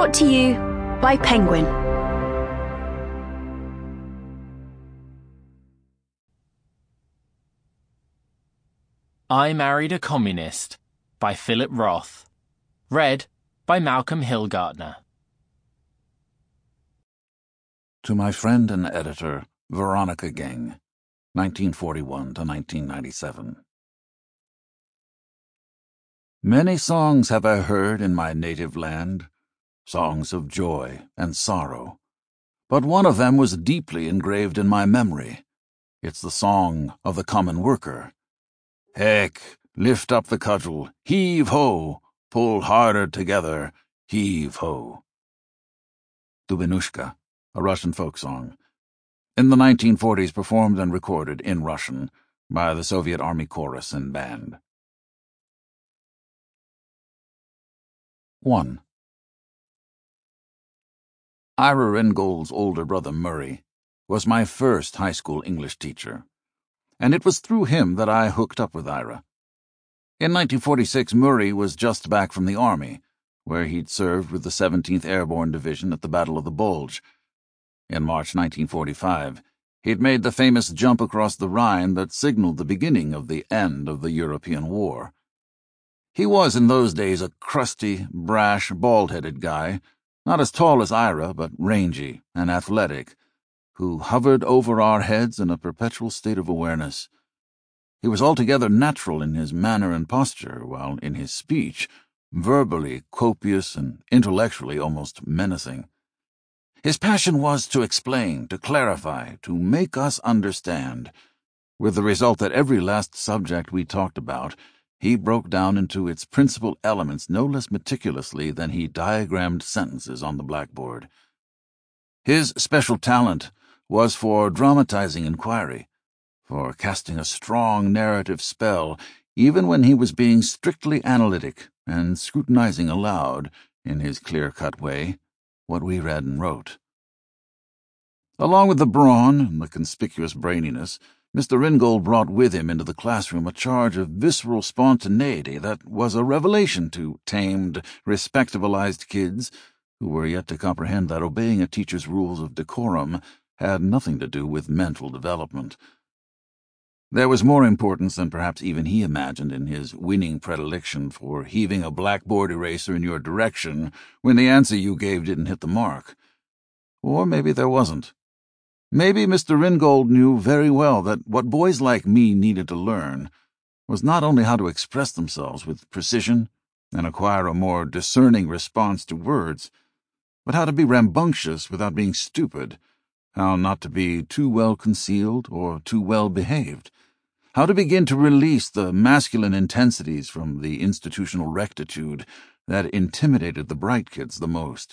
Brought to you by Penguin. I Married a Communist by Philip Roth. Read by Malcolm Hillgartner. To my friend and editor, Veronica Ging, 1941 to 1997. Many songs have I heard in my native land, songs of joy and sorrow, but one of them was deeply engraved in my memory. It's the song of the common worker. Heck, lift up the cudgel, heave-ho, pull harder together, heave-ho. Dubenushka, a Russian folk song, in the 1940s performed and recorded in Russian by the Soviet Army Chorus and Band. 1. Ira Ringgold's older brother Murray was my first high school English teacher, and it was through him that I hooked up with Ira. In 1946, Murray was just back from the Army, where he'd served with the 17th Airborne Division at the Battle of the Bulge. In March 1945, he'd made the famous jump across the Rhine that signaled the beginning of the end of the European War. He was in those days a crusty, brash, bald-headed guy, not as tall as Ira, but rangy and athletic, who hovered over our heads in a perpetual state of awareness. He was altogether natural in his manner and posture, while in his speech, verbally copious and intellectually almost menacing. His passion was to explain, to clarify, to make us understand, with the result that every last subject we talked about, he broke down into its principal elements no less meticulously than he diagrammed sentences on the blackboard. His special talent was for dramatizing inquiry, for casting a strong narrative spell, even when he was being strictly analytic and scrutinizing aloud, in his clear-cut way, what we read and wrote. Along with the brawn and the conspicuous braininess, Mr. Ringgold brought with him into the classroom a charge of visceral spontaneity that was a revelation to tamed, respectabilized kids who were yet to comprehend that obeying a teacher's rules of decorum had nothing to do with mental development. There was more importance than perhaps even he imagined in his winning predilection for heaving a blackboard eraser in your direction when the answer you gave didn't hit the mark. Or maybe there wasn't. Maybe Mr. Ringgold knew very well that what boys like me needed to learn was not only how to express themselves with precision and acquire a more discerning response to words, but how to be rambunctious without being stupid, how not to be too well concealed or too well behaved, how to begin to release the masculine intensities from the institutional rectitude that intimidated the bright kids the most.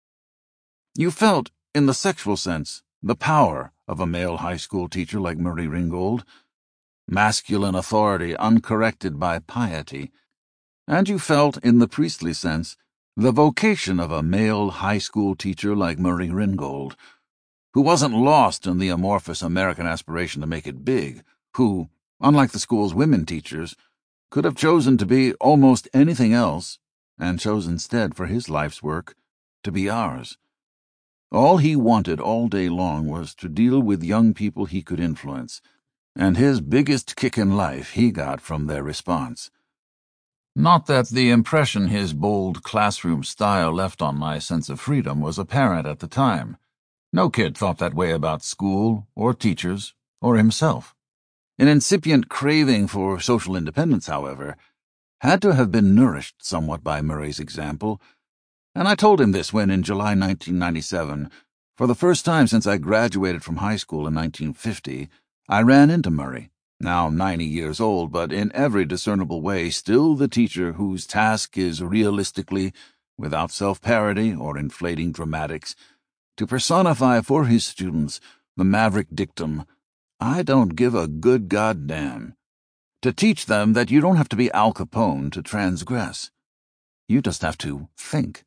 You felt, in the sexual sense, the power of a male high school teacher like Murray Ringgold, masculine authority uncorrected by piety, and you felt, in the priestly sense, the vocation of a male high school teacher like Murray Ringgold, who wasn't lost in the amorphous American aspiration to make it big, who, unlike the school's women teachers, could have chosen to be almost anything else, and chose instead for his life's work to be ours. All he wanted all day long was to deal with young people he could influence, and his biggest kick in life he got from their response. Not that the impression his bold classroom style left on my sense of freedom was apparent at the time. No kid thought that way about school, or teachers, or himself. An incipient craving for social independence, however, had to have been nourished somewhat by Murray's example, and I told him this when, in July 1997, for the first time since I graduated from high school in 1950, I ran into Murray, now 90 years old, but in every discernible way still the teacher whose task is realistically, without self-parody or inflating dramatics, to personify for his students the maverick dictum, "I don't give a good goddamn," to teach them that you don't have to be Al Capone to transgress. You just have to think.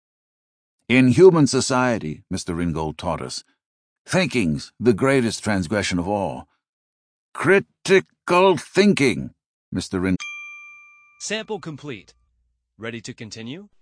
In human society, Mr. Ringgold taught us, thinking's the greatest transgression of all. Critical thinking, Mr. Ringgold. Sample complete. Ready to continue?